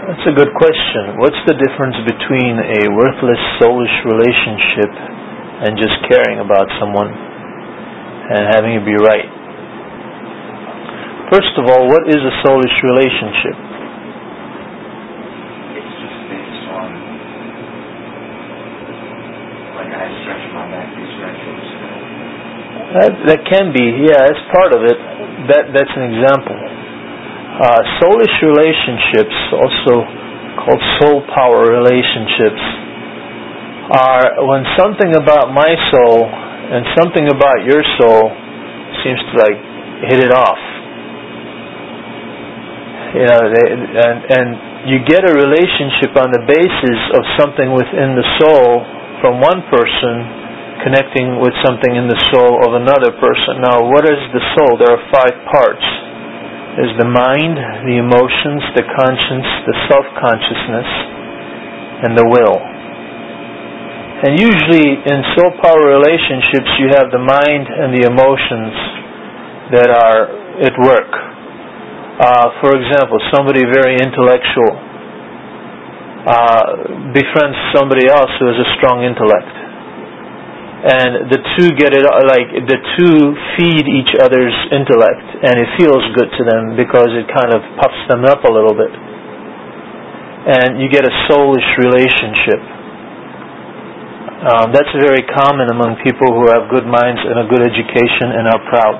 That's a good question. What's the difference between a worthless, soulish relationship and just caring about someone and having it be right? First of all, what is a soulish relationship? It's just based on, like, I stretch my back, you stretch yours. That can be, as part of it. That's an example. Soulish relationships, also called soul power relationships, are when something about my soul and something about your soul seems to hit it off. And you get a relationship on the basis of something within the soul from one person connecting with something in the soul of another person. Now, what is the soul? There are 5 parts. There's the mind, the emotions, the conscience, the self-consciousness, and the will. And usually in soul power relationships you have the mind and the emotions that are at work. For example, somebody very intellectual befriends somebody else who has a strong intellect. And the two the two feed each other's intellect, and it feels good to them because it kind of puffs them up a little bit. And you get a soulish relationship. That's very common among people who have good minds and a good education and are proud.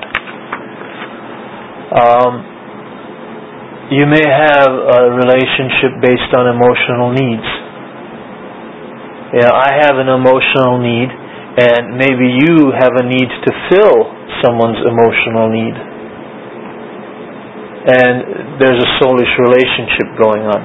You may have a relationship based on emotional needs. I have an emotional need, and maybe you have a need to fill someone's emotional need. And there's a soulish relationship going on.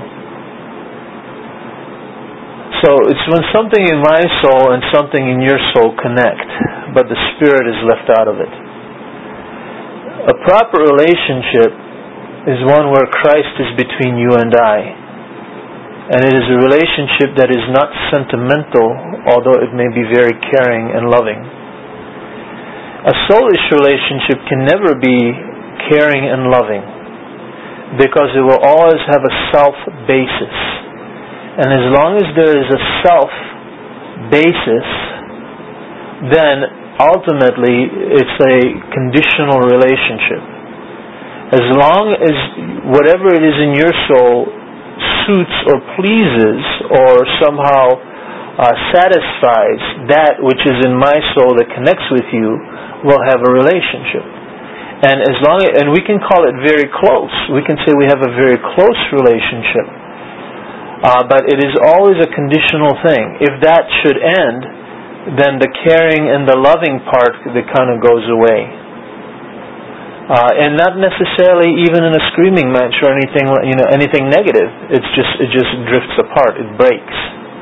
So it's when something in my soul and something in your soul connect, but the spirit is left out of it. A proper relationship is one where Christ is between you and I. And it is a relationship that is not sentimental, although it may be very caring and loving. A soulish relationship can never be caring and loving, because it will always have a self basis. And as long as there is a self basis, then ultimately it's a conditional relationship. As long as whatever it is in your soul suits or pleases or somehow satisfies that which is in my soul that connects with you, we'll have a relationship. And we can call it very close. We can say we have a very close relationship. But it is always a conditional thing. If that should end, then the caring and the loving part that kind of goes away. And not necessarily even in a screaming match or anything negative. It just drifts apart. It breaks.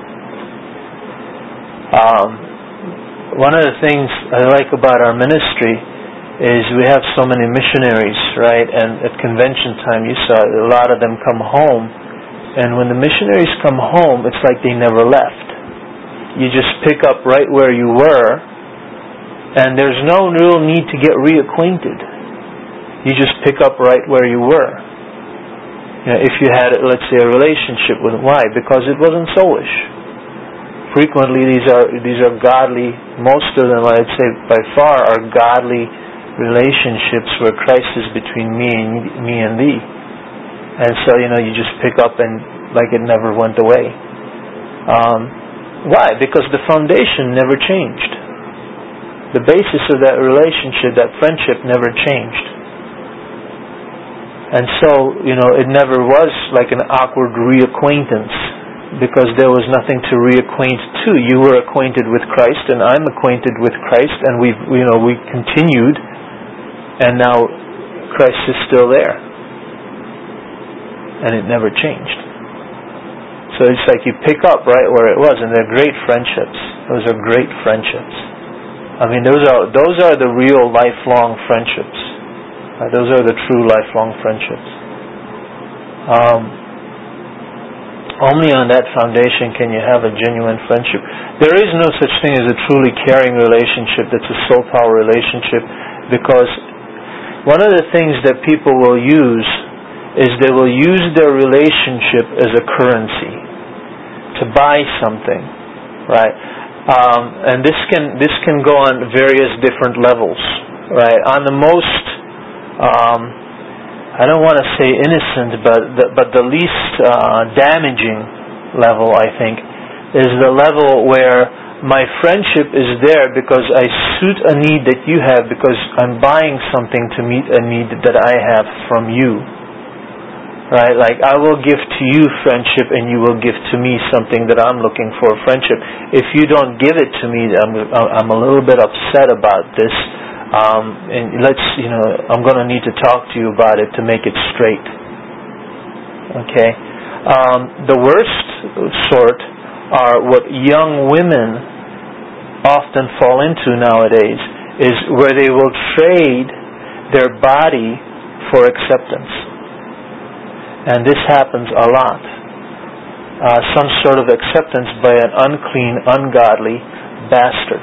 One of the things I like about our ministry is we have so many missionaries, right? And at convention time, you saw a lot of them come home. And when the missionaries come home, it's like they never left. You just pick up right where you were, and there's no real need to get reacquainted. You just pick up right where you were. If you had, let's say, a relationship with them. Why? Because it wasn't soulish. Frequently, these are godly. Most of them, I'd say, by far, are godly relationships where Christ is between me and thee. And so, you just pick up and like it never went away. Why? Because the foundation never changed. The basis of that relationship, that friendship, never changed. And so, it never was like an awkward reacquaintance, because there was nothing to reacquaint to. You were acquainted with Christ, and I'm acquainted with Christ, and we continued, and now Christ is still there. And it never changed. So it's like you pick up right where it was, and they're great friendships. Those are great friendships. I mean, those are the real lifelong friendships. Those are the true lifelong friendships. Only on that foundation can you have a genuine friendship. There is no such thing as a truly caring relationship that's a soul power relationship, because one of the things that people will use is they will use their relationship as a currency to buy something, right? And this can go on various different levels, right? On the most, I don't want to say innocent, but the least damaging level, I think, is the level where my friendship is there because I suit a need that you have, because I'm buying something to meet a need that I have from you. Right? Like, I will give to you friendship and you will give to me something that I'm looking for, friendship. If you don't give it to me, I'm a little bit upset about this. And I'm going to need to talk to you about it to make it straight. Okay? The worst sort are what young women often fall into nowadays, is where they will trade their body for acceptance. And this happens a lot. Some sort of acceptance by an unclean, ungodly bastard.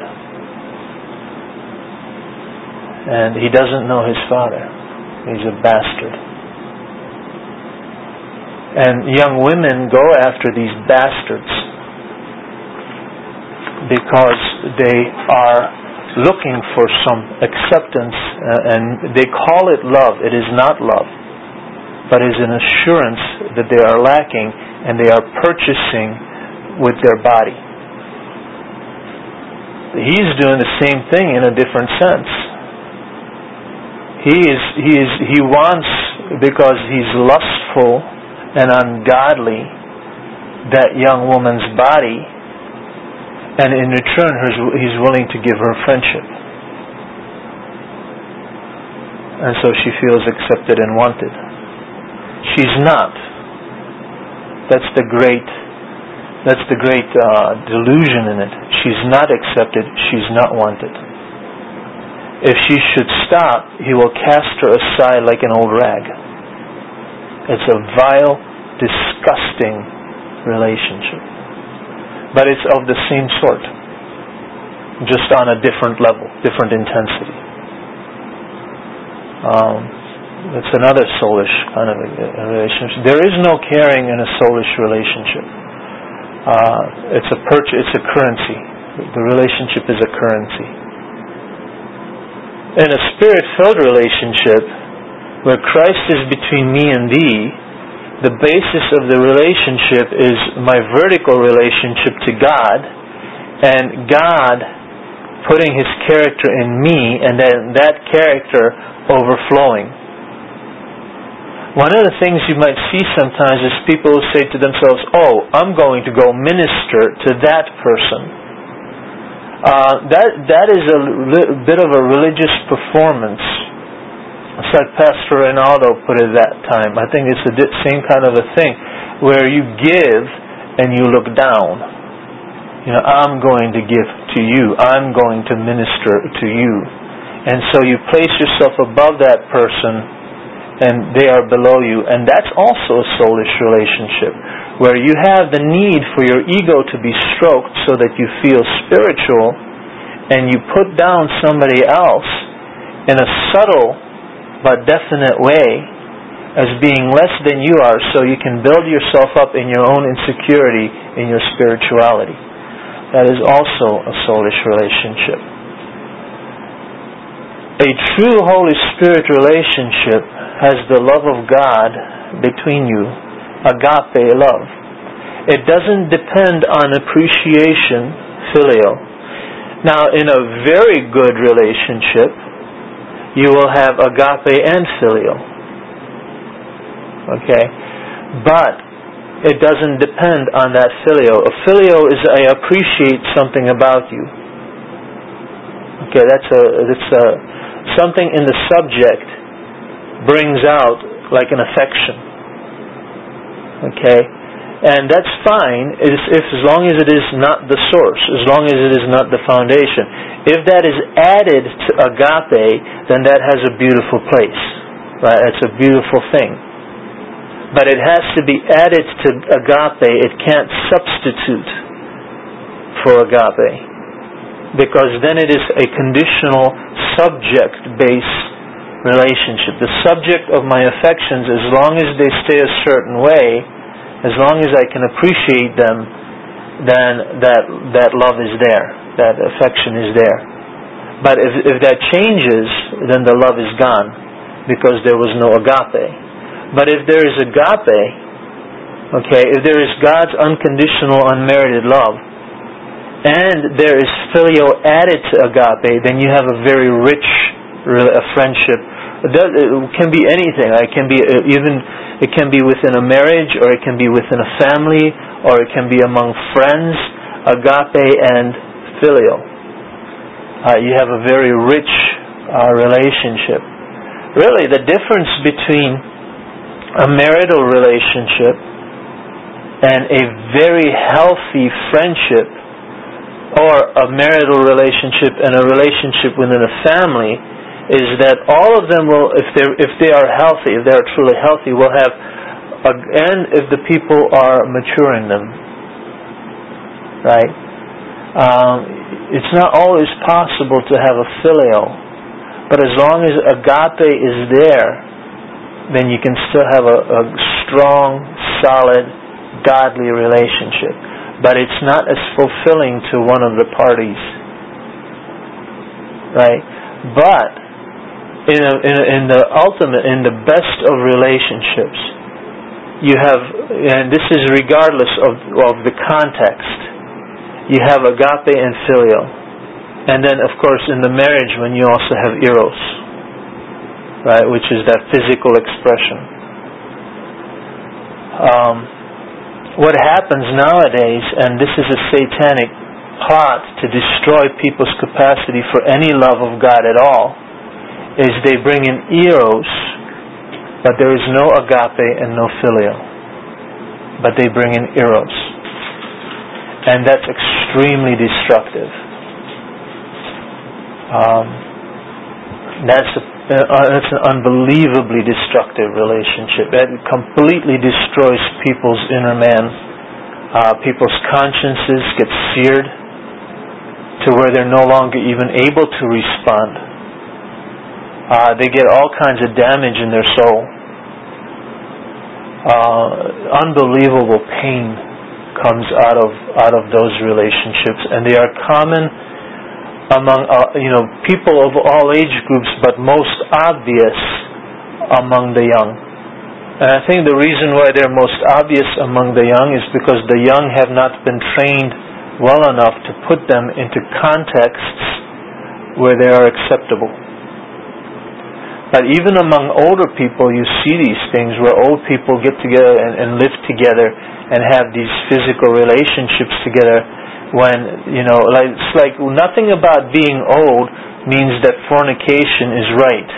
And he doesn't know his father. He's a bastard. And young women go after these bastards because they are looking for some acceptance, and they call it love. It is not love, but is an assurance that they are lacking, and they are purchasing with their body. He's doing the same thing in a different sense. He wants, because he's lustful and ungodly, that young woman's body, and in return he's willing to give her friendship. And so she feels accepted and wanted. She's not. That's the great delusion in it. She's not accepted. She's not wanted. If she should stop, he will cast her aside like an old rag. It's a vile, disgusting relationship. But it's of the same sort, just on a different level, different intensity. It's another soulish kind of a relationship. There is no caring in a soulish relationship. It's a currency. The relationship is a currency. In a spirit-filled relationship, where Christ is between me and thee, the basis of the relationship is my vertical relationship to God, and God putting His character in me, and then that character overflowing. One of the things you might see sometimes is people who say to themselves, "Oh, I'm going to go minister to that person." That is a bit of a religious performance. It's like Pastor Ronaldo put it that time. I think it's the same kind of a thing, where you give and you look down. I'm going to give to you. I'm going to minister to you. And so you place yourself above that person, and they are below you. And that's also a soulish relationship, where you have the need for your ego to be stroked so that you feel spiritual, and you put down somebody else in a subtle but definite way as being less than you are, so you can build yourself up in your own insecurity in your spirituality. That is also a soulish relationship. A true Holy Spirit relationship has the love of God between you, agape love. It doesn't depend on appreciation, phileo. Now, in a very good relationship, you will have agape and phileo. Okay? But it doesn't depend on that phileo. A phileo is I appreciate something about you. Okay, that's something in the subject brings out like an affection. Okay? And that's fine if as long as it is not the source, as long as it is not the foundation. If that is added to agape, then that has a beautiful place. Right? It's a beautiful thing. But it has to be added to agape. It can't substitute for agape. Because then it is a conditional, subject-based relationship. The subject of my affections, as long as they stay a certain way, as long as I can appreciate them, then that love is there, that affection is there. But if that changes, then the love is gone, because there was no agape. But if there is agape, if there is God's unconditional, unmerited love, and there is filio added to agape, then you have a very rich friendship. It can be anything. It can be within a marriage, or it can be within a family, or it can be among friends. Agape and filio. You have a very rich relationship. Really, the difference between a marital relationship and a very healthy friendship, or a marital relationship and a relationship within a family, is that all of them will, if they are healthy, if they are truly healthy, will have, and if the people are mature in them, right? It's not always possible to have a filial, but as long as agape is there, then you can still have a strong, solid, godly relationship. But it's not as fulfilling to one of the parties, right? But in the ultimate, in the best of relationships, you have, and this is regardless of the context, you have agape and filial. And then, of course, in the marriage, when you also have eros, right, which is that physical expression. What happens nowadays, and this is a satanic plot to destroy people's capacity for any love of God at all, is they bring in eros, but there is no agape and no filial. But they bring in eros. And that's extremely destructive. That's an unbelievably destructive relationship. That completely destroys people's inner man. People's consciences get seared to where they're no longer even able to respond. They get all kinds of damage in their soul. Unbelievable pain comes out of those relationships, and they are common among people of all age groups, but most obvious among the young. And I think the reason why they're most obvious among the young is because the young have not been trained well enough to put them into contexts where they are acceptable. But even among older people, you see these things where old people get together and live together and have these physical relationships together. When, it's like nothing about being old means that fornication is right.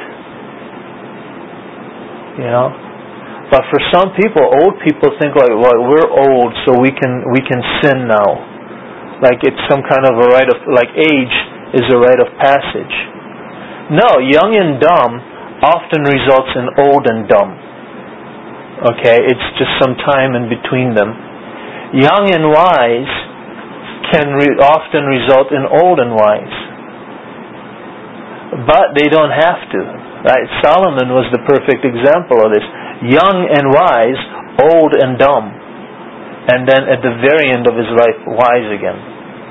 But for some people, old people think like, well, we're old, so we can sin now. Like it's some kind of a rite of, like age is a rite of passage. No, young and dumb often results in old and dumb. Okay, it's just some time in between them. Young and wise can often result in old and wise. But they don't have to. Right? Solomon was the perfect example of this. Young and wise, old and dumb. And then at the very end of his life, wise again.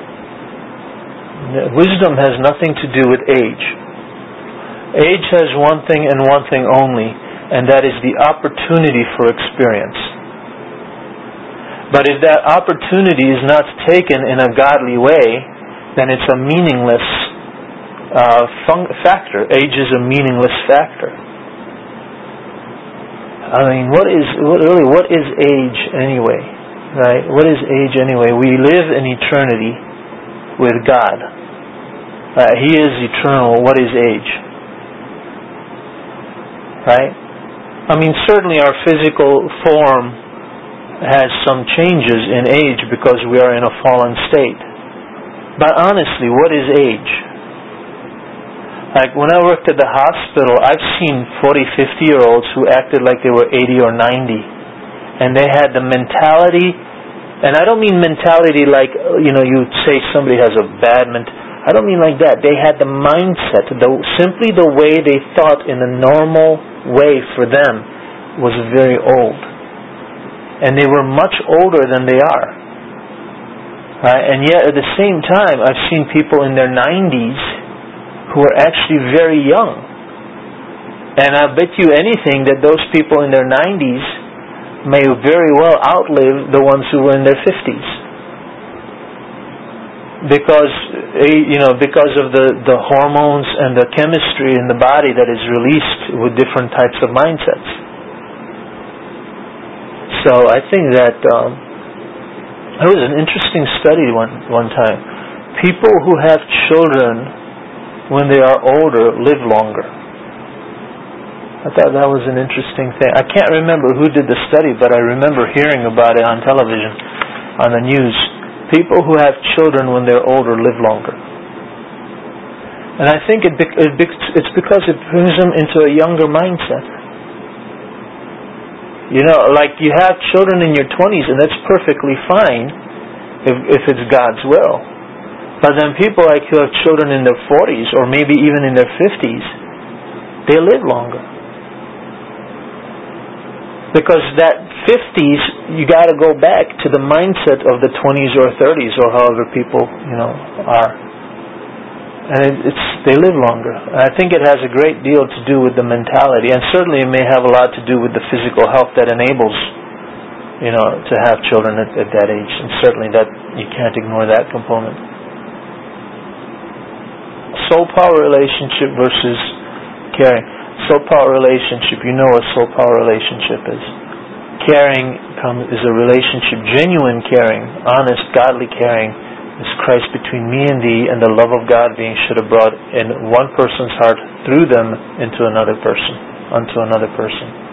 Wisdom has nothing to do with age. Age has one thing and one thing only, and that is the opportunity for experience. But if that opportunity is not taken in a godly way, then it's a meaningless factor. Age is a meaningless factor. I mean, what is age anyway? Right? What is age anyway? We live in eternity with God. He is eternal. What is age? Right? I mean, certainly our physical form has some changes in age because we are in a fallen state. But honestly, what is age? Like when I worked at the hospital, I've seen 40, 50-year-olds who acted like they were 80 or 90. And they had the mentality, and I don't mean mentality like, you say somebody has a bad mentality. I don't mean like that. They had the mindset, simply the way they thought in a normal way for them was very old. And they were much older than they are. And yet at the same time, I've seen people in their 90s who are actually very young. And I bet you anything that those people in their 90s may very well outlive the ones who were in their 50s. Because of the hormones and the chemistry in the body that is released with different types of mindsets. So I think that there was an interesting study one time. People who have children when they are older live longer. I thought that was an interesting thing. I can't remember who did the study, but I remember hearing about it on television, on the news. People who have children when they're older live longer. And I think it's because it brings them into a younger mindset. Like you have children in your 20s, and that's perfectly fine if it's God's will. But then people like who have children in their 40s, or maybe even in their 50s, they live longer. Because that 50s, you got to go back to the mindset of the 20s or 30s, or however people, are. And they live longer. I think it has a great deal to do with the mentality, and certainly it may have a lot to do with the physical health that enables, to have children at that age. And certainly that you can't ignore that component. Soul power relationship versus caring. Soul power relationship, you know what soul power relationship is. Caring is a relationship, genuine caring, honest, godly caring, is Christ between me and thee, and the love of God being shed abroad in one person's heart through them unto another person.